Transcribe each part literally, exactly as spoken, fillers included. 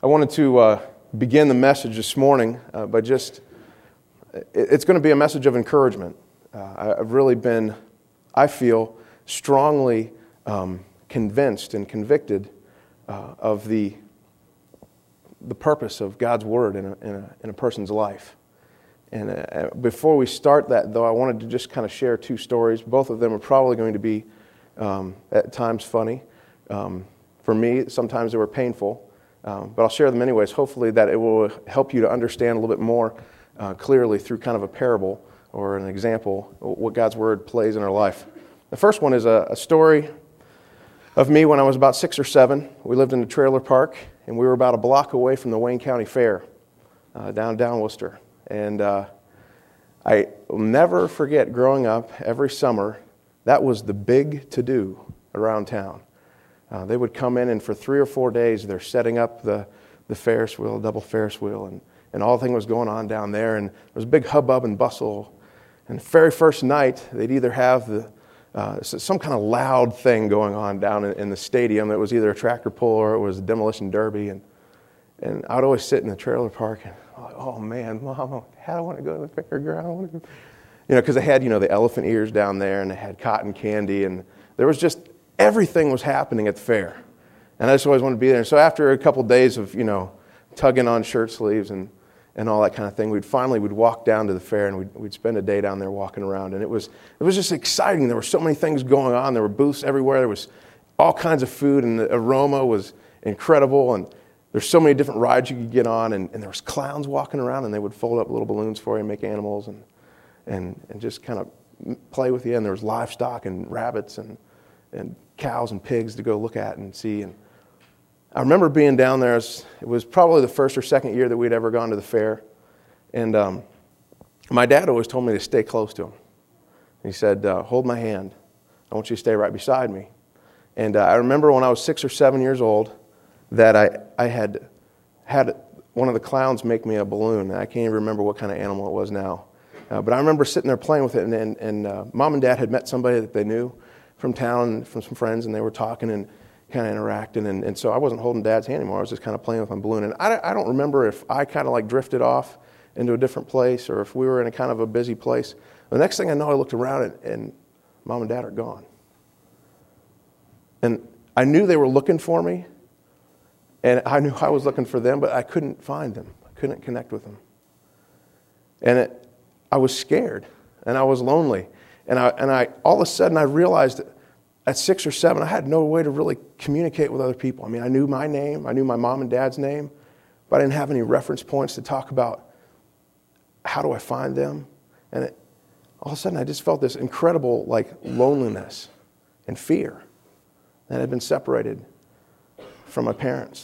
I wanted to uh, begin the message this morning uh, by just, it, it's going to be a message of encouragement. Uh, I've really been, I feel, strongly um, convinced and convicted uh, of the the purpose of God's Word in a, in a, in a person's life. And uh, before we start that, though, I wanted to just kind of share two stories. Both of them are probably going to be, um, at times, funny. Um, for me, sometimes they were painful. Um, but I'll share them anyways. Hopefully that it will help you to understand a little bit more uh, clearly through kind of a parable or an example what God's Word plays in our life. The first one is a, a story of me when I was about six or seven. We lived in a trailer park, and we were about a block away from the Wayne County Fair uh, down down Worcester. And uh, I will never forget growing up every summer, that was the big to-do around town. Uh, they would come in, and for three or four days, they're setting up the, the Ferris wheel, double Ferris wheel, and, and all the thing was going on down there. And there was a big hubbub and bustle. And the very first night, they'd either have the uh, some kind of loud thing going on down in, in the stadium. It was either a tractor pull or it was a demolition derby. And and I'd always sit in the trailer park and, oh man, Mom, I want to go to the fairground. I want to go. You know, because they had, you know, the elephant ears down there, and they had cotton candy, and there was just everything was happening at the fair. And I just always wanted to be there. So after a couple of days of, you know, tugging on shirt sleeves and, and all that kind of thing, we'd finally, we'd walk down to the fair, and we'd, we'd spend a day down there walking around. And it was it was just exciting. There were so many things going on. There were booths everywhere. There was all kinds of food, and the aroma was incredible. And there's so many different rides you could get on. And, and there was clowns walking around, and they would fold up little balloons for you and make animals and and, and just kind of play with you. And there was livestock and rabbits and and cows and pigs to go look at and see. And I remember being down there. It was probably the first or second year that we'd ever gone to the fair. And um, my dad always told me to stay close to him. He said, uh, hold my hand. I want you to stay right beside me. And uh, I remember when I was six or seven years old that I, I had had one of the clowns make me a balloon. I can't even remember what kind of animal it was now. Uh, but I remember sitting there playing with it, and, and, and uh, Mom and Dad had met somebody that they knew from town, from some friends, and they were talking and kind of interacting, and, and so I wasn't holding Dad's hand anymore. I was just kind of playing with my balloon, and I, I don't remember if I kind of like drifted off into a different place or if we were in a kind of a busy place. The next thing I know, I looked around, and, and Mom and Dad are gone. And I knew they were looking for me, and I knew I was looking for them, but I couldn't find them. I couldn't connect with them. And it, I was scared, and I was lonely. And I, and I, all of a sudden, I realized that at six or seven, I had no way to really communicate with other people. I mean, I knew my name, I knew my mom and dad's name, but I didn't have any reference points to talk about how do I find them. And it, all of a sudden, I just felt this incredible, like, loneliness and fear that I had been separated from my parents.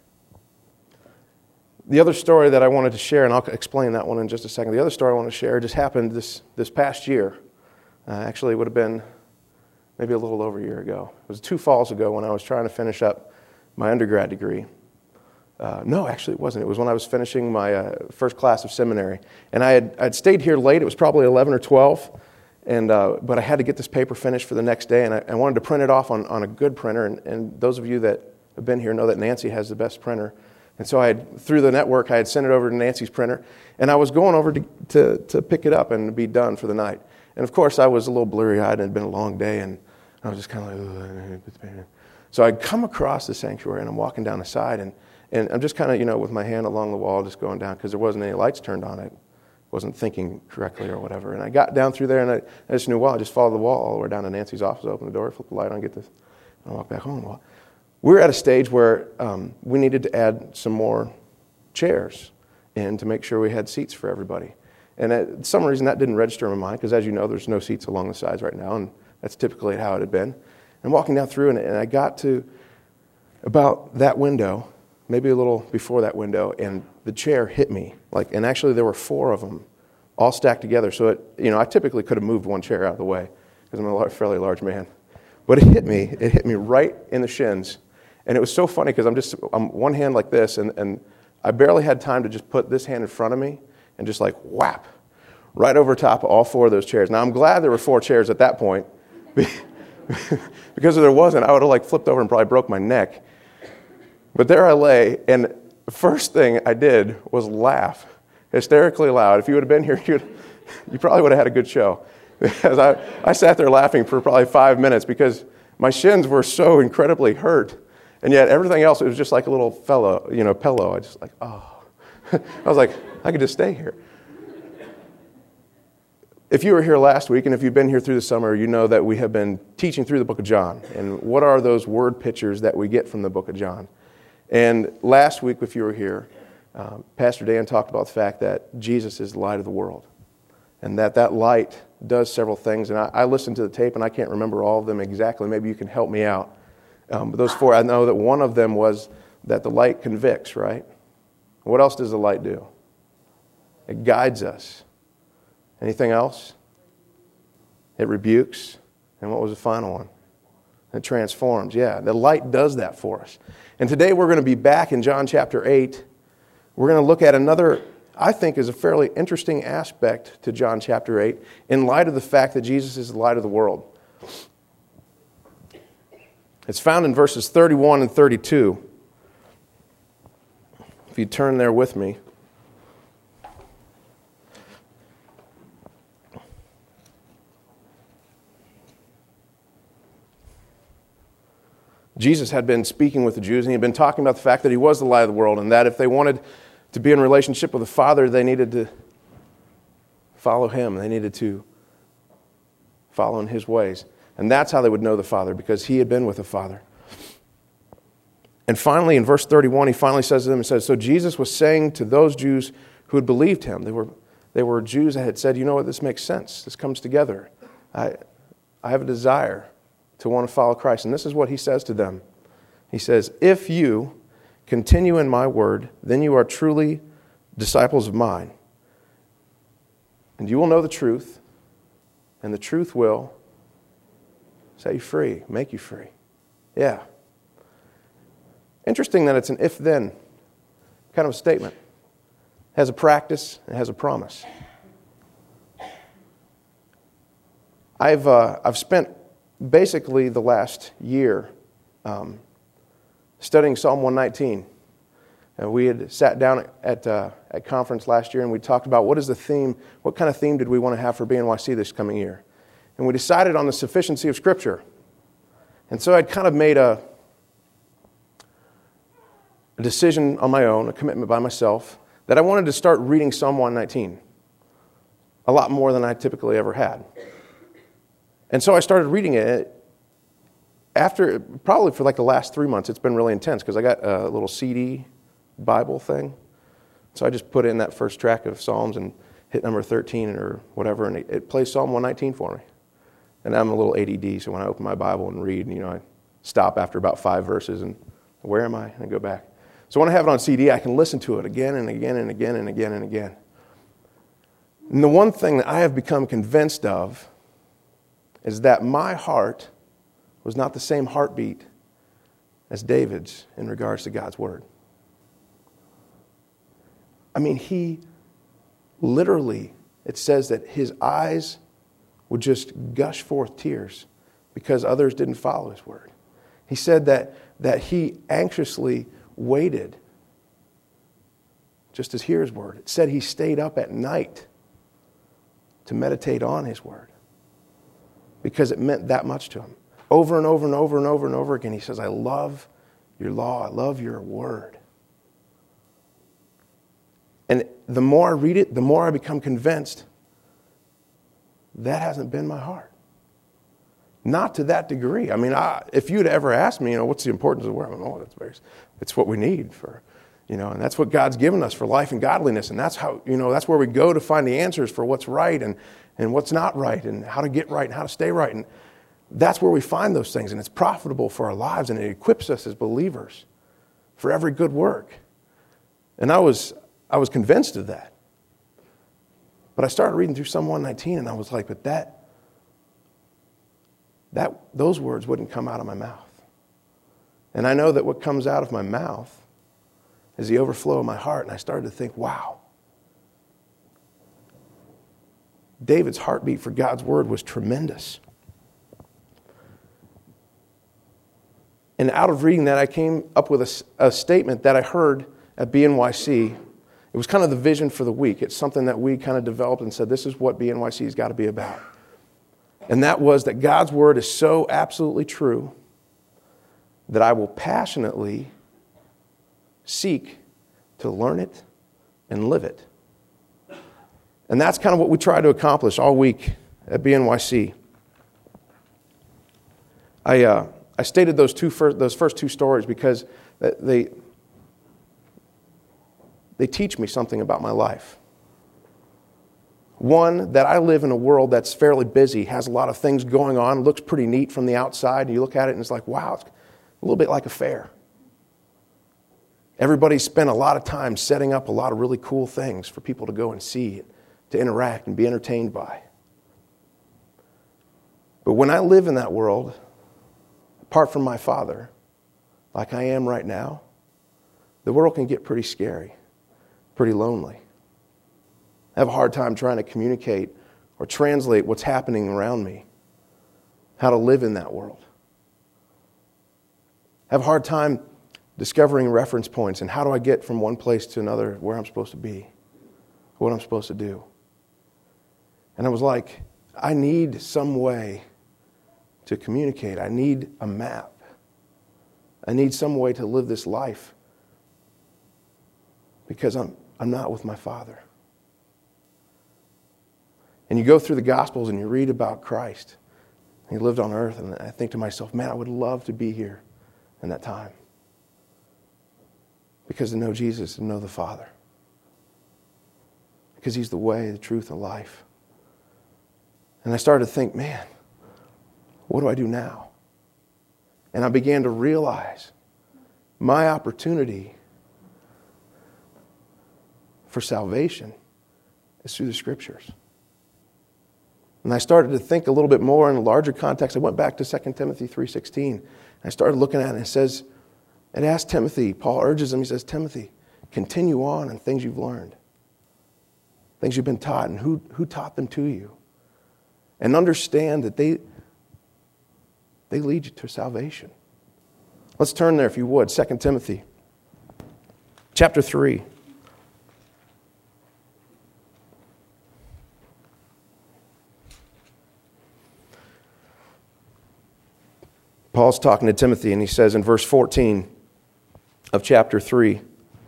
The other story that I wanted to share, and I'll explain that one in just a second. The other story I want to share just happened this this past year. Uh, actually, it would have been maybe a little over a year ago. It was two falls ago when I was trying to finish up my undergrad degree. Uh, no, actually it wasn't. It was when I was finishing my uh, first class of seminary. And I had I'd stayed here late. It was probably eleven or twelve. And uh, but I had to get this paper finished for the next day. And I, I wanted to print it off on, on a good printer. And, and those of you that have been here know that Nancy has the best printer. And so I had, through the network, I had sent it over to Nancy's printer. And I was going over to, to, to pick it up and be done for the night. And of course, I was a little blurry-eyed, and it had been a long day, and I was just kind of like, ugh. So I come across the sanctuary, and I'm walking down the side, and, and I'm just kind of, you know, with my hand along the wall, just going down, because there wasn't any lights turned on. I wasn't thinking correctly or whatever. And I got down through there, and I, I just knew, well, I just followed the wall all the way down to Nancy's office, open the door, flip the light on, get this, and I walk back home. Well, we were at a stage where um, we needed to add some more chairs in to make sure we had seats for everybody. And for some reason, that didn't register in my mind, because as you know, there's no seats along the sides right now, and that's typically how it had been. And walking down through, and, and I got to about that window, maybe a little before that window, and the chair hit me. Like, and actually, there were four of them, all stacked together. So it, you know, I typically could have moved one chair out of the way, because I'm a fairly large man. But it hit me. It hit me right in the shins, and it was so funny because I'm just I'm one hand like this, and and I barely had time to just put this hand in front of me and just like whap, right over top of all four of those chairs. Now, I'm glad there were four chairs at that point, because if there wasn't, I would have like flipped over and probably broke my neck. But there I lay, and the first thing I did was laugh hysterically loud. If you would have been here, you'd, you probably would have had a good show. Because I, I sat there laughing for probably five minutes because my shins were so incredibly hurt. And yet everything else, it was just like a little fellow, you know, pillow. I just like, oh. I was like, I could just stay here. If you were here last week, and if you've been here through the summer, you know that we have been teaching through the book of John. And what are those word pictures that we get from the book of John? And last week, if you were here, um, Pastor Dan talked about the fact that Jesus is the light of the world. And that that light does several things. And I, I listened to the tape, and I can't remember all of them exactly. Maybe you can help me out. Um, but those four, I know that one of them was that the light convicts, right? What else does the light do? It guides us. Anything else? It rebukes. And what was the final one? It transforms. Yeah, the light does that for us. And today we're going to be back in John chapter eight. We're going to look at another, I think, is a fairly interesting aspect to John chapter eight in light of the fact that Jesus is the light of the world. It's found in verses thirty-one and thirty-two. If you turn there with me. Jesus had been speaking with the Jews, and he had been talking about the fact that he was the light of the world, and that if they wanted to be in relationship with the Father, they needed to follow him. They needed to follow in his ways. And that's how they would know the Father, because he had been with the Father. And finally, in verse thirty-one, he finally says to them, he says, so Jesus was saying to those Jews who had believed him, they were, they were Jews that had said, you know what, this makes sense. This comes together. I, I have a desire to want to follow Christ. And this is what he says to them. He says, if you continue in my word, then you are truly disciples of mine. And you will know the truth, and the truth will set you free, make you free. Yeah. Interesting that it's an if-then kind of a statement. It has a practice, it has a promise. I've uh, I've spent basically the last year um, studying Psalm one nineteen. And we had sat down at uh, at conference last year, and we talked about what is the theme, what kind of theme did we want to have for B N Y C this coming year. And we decided on the sufficiency of Scripture. And so I'd kind of made a, a decision on my own, a commitment by myself, that I wanted to start reading Psalm one nineteen. A lot more than I typically ever had. And so I started reading it. After, probably for like the last three months, it's been really intense because I got a little C D Bible thing. So I just put in that first track of Psalms and hit number thirteen or whatever, and it, it plays Psalm one nineteen for me. And I'm a little A D D, so when I open my Bible and read, you know, I stop after about five verses and where am I? And I go back. So when I have it on C D, I can listen to it again and again and again and again and again. And the one thing that I have become convinced of is that my heart was not the same heartbeat as David's in regards to God's Word. I mean, he literally, it says that his eyes would just gush forth tears because others didn't follow his word. He said that, that he anxiously waited just to hear his word. It said he stayed up at night to meditate on his word because it meant that much to him. Over and over and over and over and over again, he says, I love your law. I love your word. And the more I read it, the more I become convinced that hasn't been my heart. Not to that degree. I mean, I, if you'd ever asked me, you know, what's the importance of the word? I'm like, oh, that's very, it's what we need for, you know, and that's what God's given us for life and godliness. And that's how, you know, that's where we go to find the answers for what's right and, and what's not right and how to get right and how to stay right. And that's where we find those things. And it's profitable for our lives and it equips us as believers for every good work. And I was, I was convinced of that. But I started reading through Psalm one nineteen and I was like, but that, that, those words wouldn't come out of my mouth. And I know that what comes out of my mouth is the overflow of my heart. And I started to think, wow. David's heartbeat for God's word was tremendous. And out of reading that, I came up with a, a statement that I heard at B N Y C, it was kind of the vision for the week. It's something that we kind of developed and said, this is what B N Y C has got to be about. And that was that God's word is so absolutely true that I will passionately seek to learn it and live it. And that's kind of what we try to accomplish all week at B N Y C. I uh, I stated those two first, those first two stories because they they teach me something about my life. One, that I live in a world that's fairly busy, has a lot of things going on, looks pretty neat from the outside, and you look at it and it's like, wow, it's a little bit like a fair. Everybody's spent a lot of time setting up a lot of really cool things for people to go and see, to interact and be entertained by. But when I live in that world, apart from my Father, like I am right now, the world can get pretty scary, pretty lonely. I have a hard time trying to communicate or translate what's happening around me, how to live in that world. I have a hard time discovering reference points and how do I get from one place to another where I'm supposed to be, what I'm supposed to do. And I was like, I need some way to communicate. I need a map. I need some way to live this life because I'm I'm not with my Father. And you go through the Gospels and you read about Christ. He lived on earth, and I think to myself, man, I would love to be here in that time. Because to know Jesus and know the Father. Because He's the way, the truth, and life. And I started to think, man, what do I do now? And I began to realize my opportunity for salvation is through the Scriptures. And I started to think a little bit more in a larger context. I went back to Second Timothy three sixteen. And I started looking at it, and it says, it asks Timothy, Paul urges him, he says, Timothy, continue on in things you've learned, things you've been taught, and who, who taught them to you. And understand that they, they lead you to salvation. Let's turn there, if you would, Second Timothy chapter three. Paul's talking to Timothy, and he says in verse fourteen of chapter three,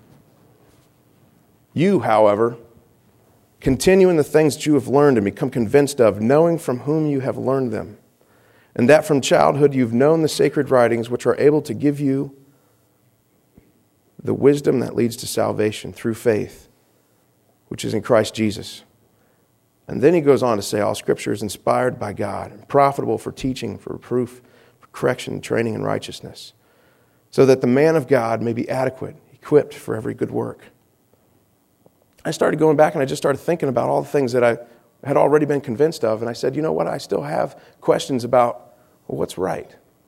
you, however, continue in the things that you have learned and become convinced of, knowing from whom you have learned them, and that from childhood you've known the sacred writings, which are able to give you the wisdom that leads to salvation through faith, which is in Christ Jesus. And then he goes on to say, all Scripture is inspired by God and profitable for teaching, for reproof, correction, training in righteousness, so that the man of God may be adequate, equipped for every good work. I started going back and I just started thinking about all the things that I had already been convinced of, and I said, you know what, I still have questions about well, what's right.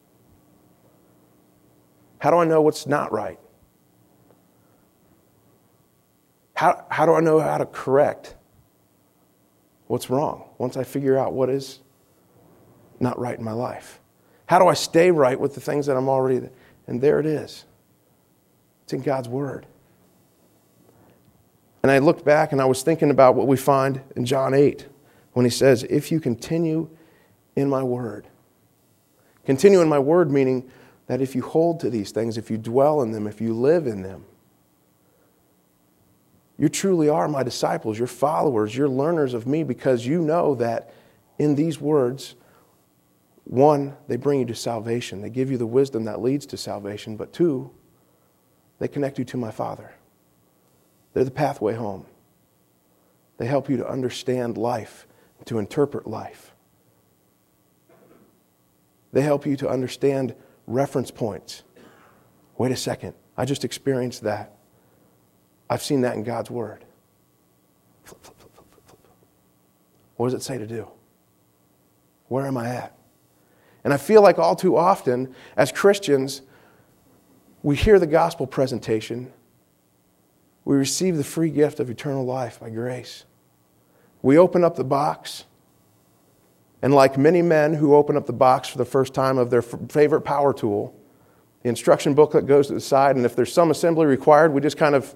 How do I know what's not right? How, how do I know how to correct what's wrong once I figure out what is not right in my life? How do I stay right with the things that I'm already... And there it is. It's in God's Word. And I looked back and I was thinking about what we find in John eight when he says, if you continue in my Word. Continue in my Word meaning that if you hold to these things, if you dwell in them, if you live in them, you truly are my disciples, you're followers, you're learners of me because you know that in these words... One, they bring you to salvation. They give you the wisdom that leads to salvation. But two, they connect you to my Father. They're the pathway home. They help you to understand life, to interpret life. They help you to understand reference points. Wait a second, I just experienced that. I've seen that in God's Word. Flip, flip, flip, flip, flip, flip. What does it say to do? Where am I at? And I feel like all too often, as Christians, we hear the gospel presentation. We receive the free gift of eternal life by grace. We open up the box, and like many men who open up the box for the first time of their favorite power tool, the instruction booklet goes to the side, and if there's some assembly required, we just kind of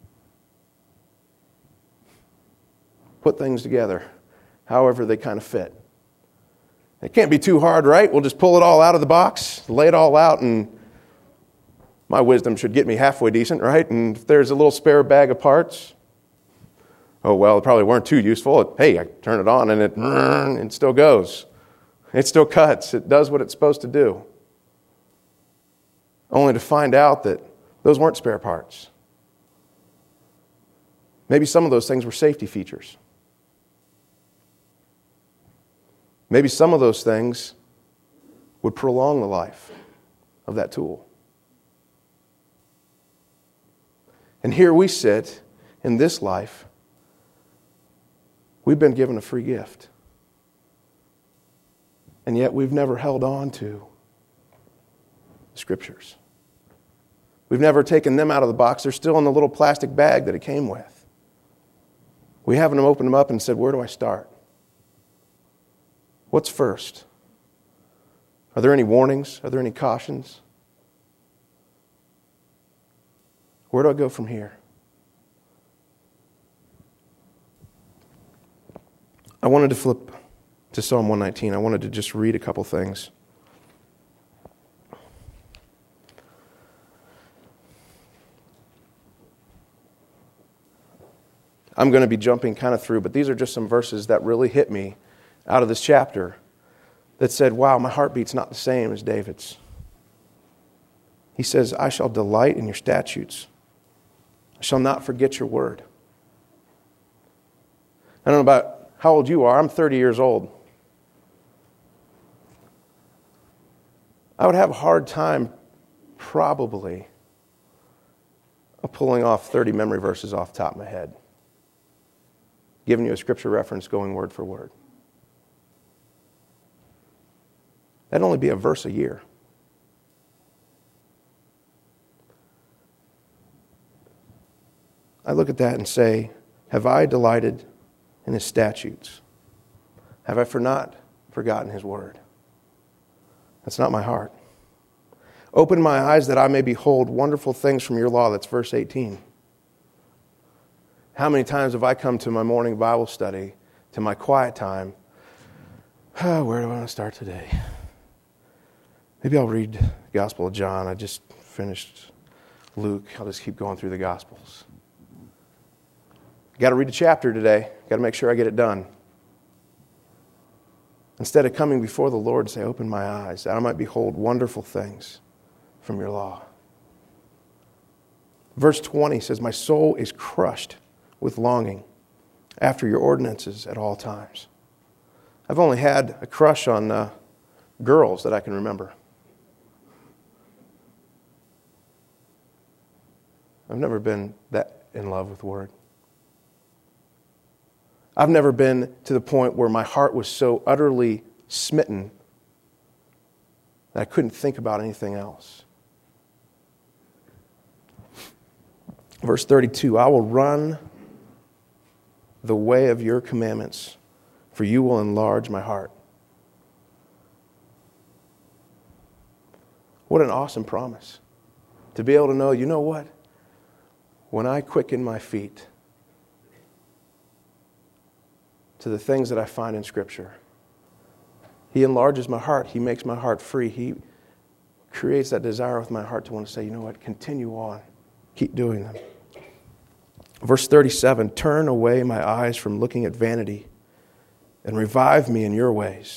put things together however they kind of fit. It can't be too hard, right? We'll just pull it all out of the box, lay it all out, and my wisdom should get me halfway decent, right? And if there's a little spare bag of parts, oh, well, it probably weren't too useful. Hey, I turn it on and it, it still goes. It still cuts. It does what it's supposed to do. Only to find out that those weren't spare parts. Maybe some of those things were safety features. Maybe some of those things would prolong the life of that tool. And here we sit in this life. We've been given a free gift. And yet we've never held on to the Scriptures. We've never taken them out of the box. They're still in the little plastic bag that it came with. We haven't opened them up and said, where do I start? What's first? Are there any warnings? Are there any cautions? Where do I go from here? I wanted to flip to Psalm one nineteen. I wanted to just read a couple things. I'm going to be jumping kind of through, but these are just some verses that really hit me out of this chapter that said, wow, my heartbeat's not the same as David's. He says, I shall delight in your statutes. I shall not forget your word. I don't know about how old you are. I'm thirty years old. I would have a hard time, probably, of pulling off thirty memory verses off the top of my head. Giving you a scripture reference, going word for word. That'd only be a verse a year. I look at that and say, have I delighted in his statutes? Have I for not forgotten his word? That's not my heart. Open my eyes that I may behold wonderful things from your law. That's verse eighteen. How many times have I come to my morning Bible study, to my quiet time? Oh, where do I want to start today? Maybe I'll read the Gospel of John. I just finished Luke. I'll just keep going through the Gospels. Got to read a chapter today. Got to make sure I get it done. Instead of coming before the Lord and say, open my eyes, that I might behold wonderful things from your law. Verse twenty says, my soul is crushed with longing after your ordinances at all times. I've only had a crush on uh, girls that I can remember. I've never been that in love with the Word. I've never been to the point where my heart was so utterly smitten that I couldn't think about anything else. Verse thirty-two, I will run the way of your commandments, for you will enlarge my heart. What an awesome promise. To be able to know, you know what? When I quicken my feet to the things that I find in Scripture, He enlarges my heart. He makes my heart free. He creates that desire with my heart to want to say, you know what? Continue on. Keep doing them. Verse thirty-seven, turn away my eyes from looking at vanity and revive me in your ways.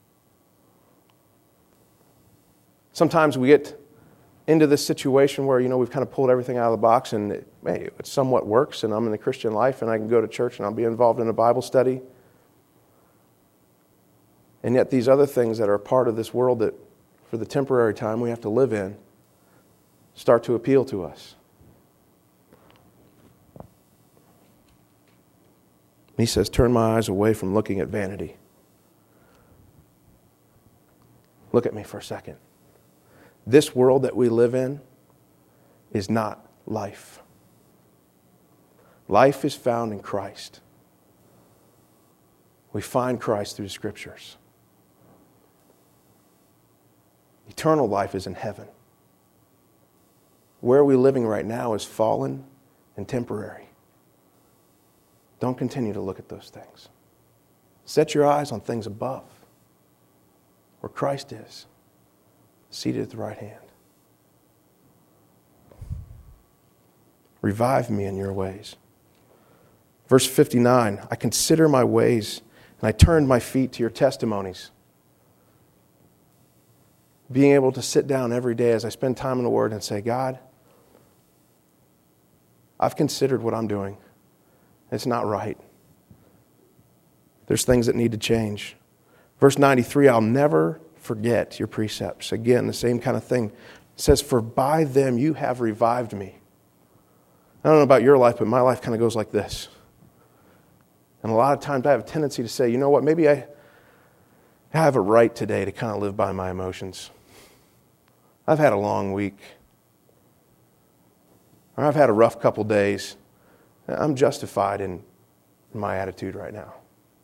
Sometimes we get into this situation where, you know, we've kind of pulled everything out of the box and it, hey, it somewhat works and I'm in the Christian life and I can go to church and I'll be involved in a Bible study. And yet these other things that are a part of this world that for the temporary time we have to live in start to appeal to us. He says, turn my eyes away from looking at vanity. Look at me for a second. This world that we live in is not life. Life is found in Christ. We find Christ through the Scriptures. Eternal life is in heaven. where we're living right now is fallen and temporary. Don't continue to look at those things. Set your eyes on things above, where Christ is, seated at the right hand. Revive me in your ways. Verse fifty-nine, I consider my ways, and I turned my feet to your testimonies. Being able to sit down every day as I spend time in the Word and say, God, I've considered what I'm doing. It's not right. There's things that need to change. Verse ninety-three, I'll never forget your precepts. Again, the same kind of thing. It says, for by them you have revived me. I don't know about your life, but my life kind of goes like this. And a lot of times I have a tendency to say, you know what, maybe I have a right today to kind of live by my emotions. I've had a long week. Or I've had a rough couple days. I'm justified in my attitude right now.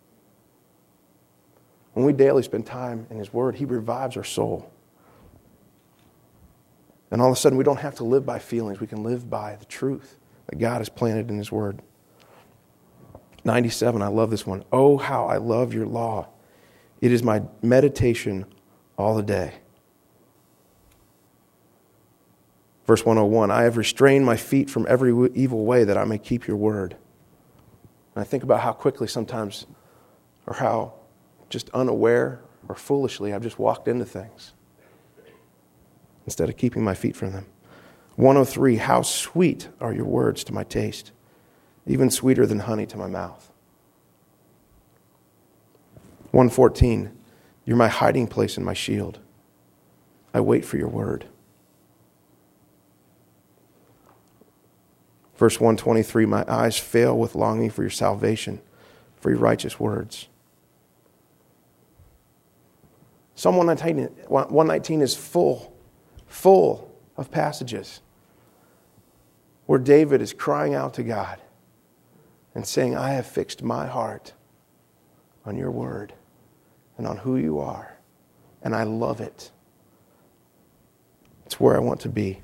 When we daily spend time in His Word, He revives our soul. And all of a sudden we don't have to live by feelings. We can live by the truth that God has planted in His Word. ninety-seven, I love this one. Oh, how I love your law. It is my meditation all the day. Verse one oh one, I have restrained my feet from every evil way that I may keep your word. And I think about how quickly sometimes, or how just unaware or foolishly I've just walked into things instead of keeping my feet from them. one oh three, how sweet are your words to my taste, even sweeter than honey to my mouth. one fourteen, you're my hiding place and my shield. I wait for your word. Verse one twenty-three, my eyes fail with longing for your salvation, for your righteous words. Psalm one nineteen is full, full of passages where David is crying out to God and saying, I have fixed my heart on your word and on who you are, and I love it. It's where I want to be.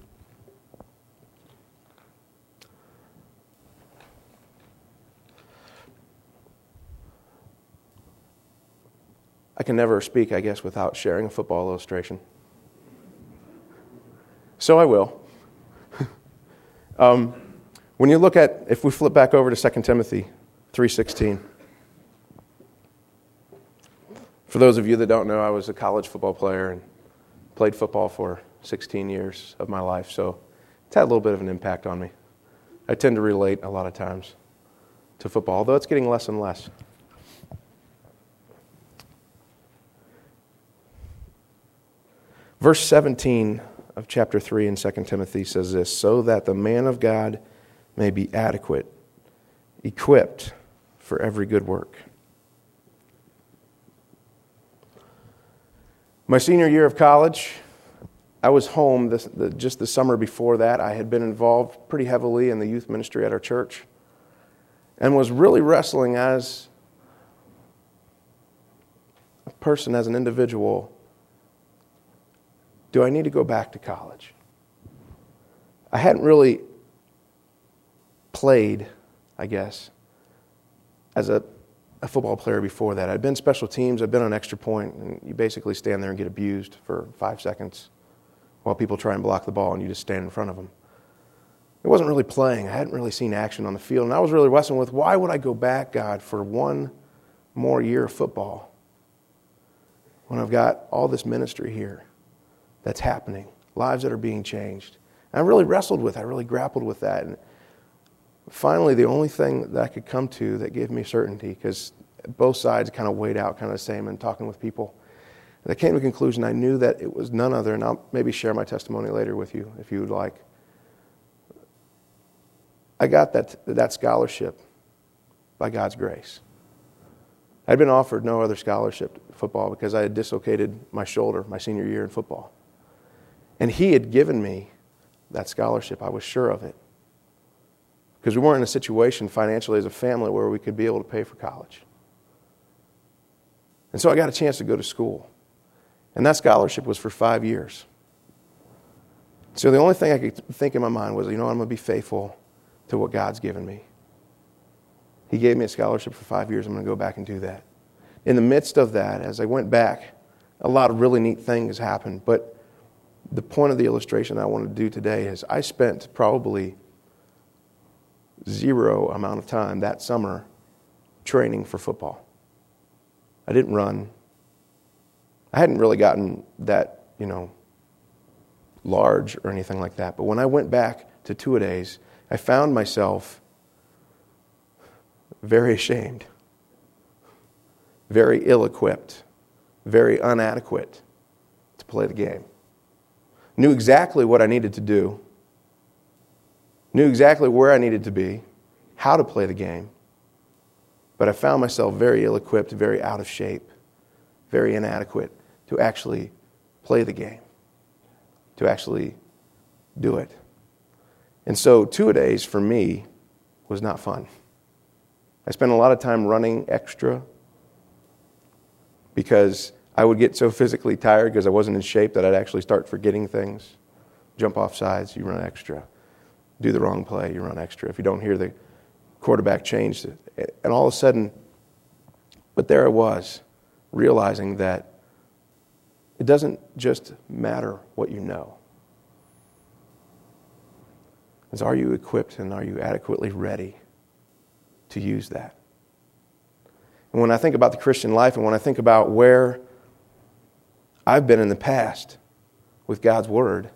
I can never speak, I guess, without sharing a football illustration. So I will. um, when you look at, if we flip back over to Second Timothy three sixteen. For those of you that don't know, I was a college football player and played football for sixteen years of my life, so it's had a little bit of an impact on me. I tend to relate a lot of times to football, although it's getting less and less. Verse seventeen of chapter three in Second Timothy says this, so that the man of God may be adequate, equipped for every good work. My senior year of college, I was home this, the, just the summer before that. I had been involved pretty heavily in the youth ministry at our church and was really wrestling as a person, as an individual. Do I need to go back to college? I hadn't really played, I guess, as a, a football player before that. I'd been special teams, I'd been on extra point, and you basically stand there and get abused for five seconds while people try and block the ball and you just stand in front of them. It wasn't really playing. I hadn't really seen action on the field, and I was really wrestling with, why would I go back, God, for one more year of football when I've got all this ministry here that's happening, lives that are being changed? And I really wrestled with, I really grappled with that. And finally, the only thing that I could come to that gave me certainty, because both sides kind of weighed out kind of the same and talking with people, and I came to the conclusion I knew that it was none other, and I'll maybe share my testimony later with you if you would like. I got that, that scholarship by God's grace. I'd been offered no other scholarship to football because I had dislocated my shoulder my senior year in football. And He had given me that scholarship. I was sure of it. Because we weren't in a situation financially as a family where we could be able to pay for college. And so I got a chance to go to school. And that scholarship was for five years. So the only thing I could think in my mind was, you know, I'm going to be faithful to what God's given me. He gave me a scholarship for five years. I'm going to go back and do that. In the midst of that, as I went back, a lot of really neat things happened. But the point of the illustration I want to do today is I spent probably zero amount of time that summer training for football. I didn't run. I hadn't really gotten that, you know, large or anything like that. But when I went back to two-a-days, I found myself very ashamed, very ill-equipped, very inadequate to play the game. Knew exactly what I needed to do, knew exactly where I needed to be, how to play the game, but I found myself very ill-equipped, very out of shape, very inadequate to actually play the game, to actually do it. And so two-a-days for me was not fun. I spent a lot of time running extra because I would get so physically tired because I wasn't in shape that I'd actually start forgetting things. Jump off sides, you run extra. Do the wrong play, you run extra. If you don't hear the quarterback change, and all of a sudden, but there I was, realizing that it doesn't just matter what you know. It's are you equipped and are you adequately ready to use that? And when I think about the Christian life and when I think about where I've been in the past with God's Word,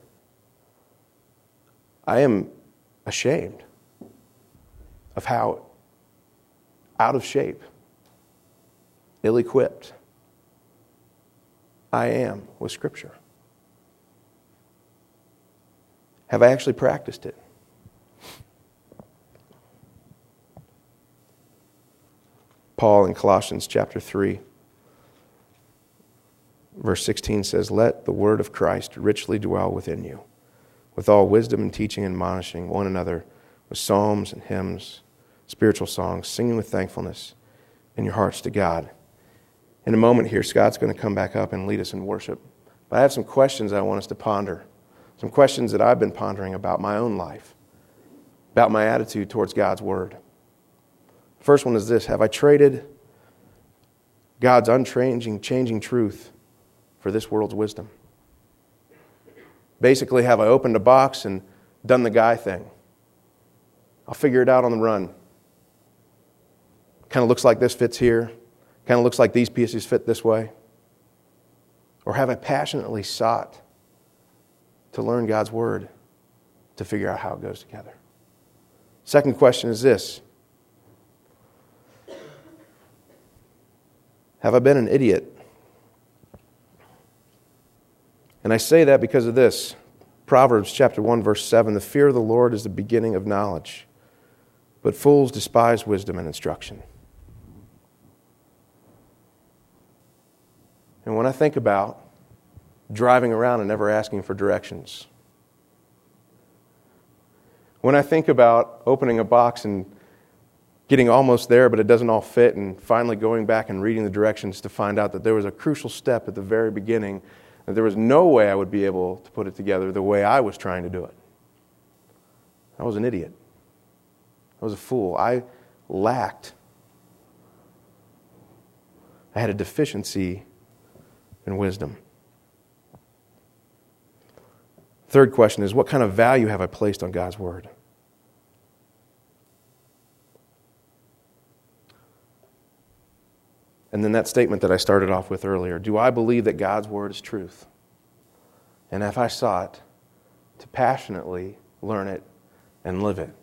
I am ashamed of how out of shape, ill-equipped I am with Scripture. Have I actually practiced it? Paul in Colossians chapter three, verse sixteen says, "Let the word of Christ richly dwell within you, with all wisdom and teaching and admonishing one another with psalms and hymns, spiritual songs, singing with thankfulness in your hearts to God." In a moment here, Scott's going to come back up and lead us in worship. But I have some questions I want us to ponder, some questions that I've been pondering about my own life, about my attitude towards God's Word. First one is this: have I traded God's unchanging, changing truth for this world's wisdom? Basically, have I opened a box and done the guy thing? I'll figure it out on the run. Kind of looks like this fits here. Kind of looks like these pieces fit this way. Or have I passionately sought to learn God's Word to figure out how it goes together? Second question is this: have I been an idiot? And I say that because of this. Proverbs chapter one, verse seven, "The fear of the Lord is the beginning of knowledge, but fools despise wisdom and instruction." And when I think about driving around and never asking for directions, when I think about opening a box and getting almost there, but it doesn't all fit, and finally going back and reading the directions to find out that there was a crucial step at the very beginning, that there was no way I would be able to put it together the way I was trying to do it. I was an idiot. I was a fool. I lacked. I had a deficiency in wisdom. Third question is, what kind of value have I placed on God's Word? And then that statement that I started off with earlier, do I believe that God's Word is truth? And have I sought to passionately learn it and live it?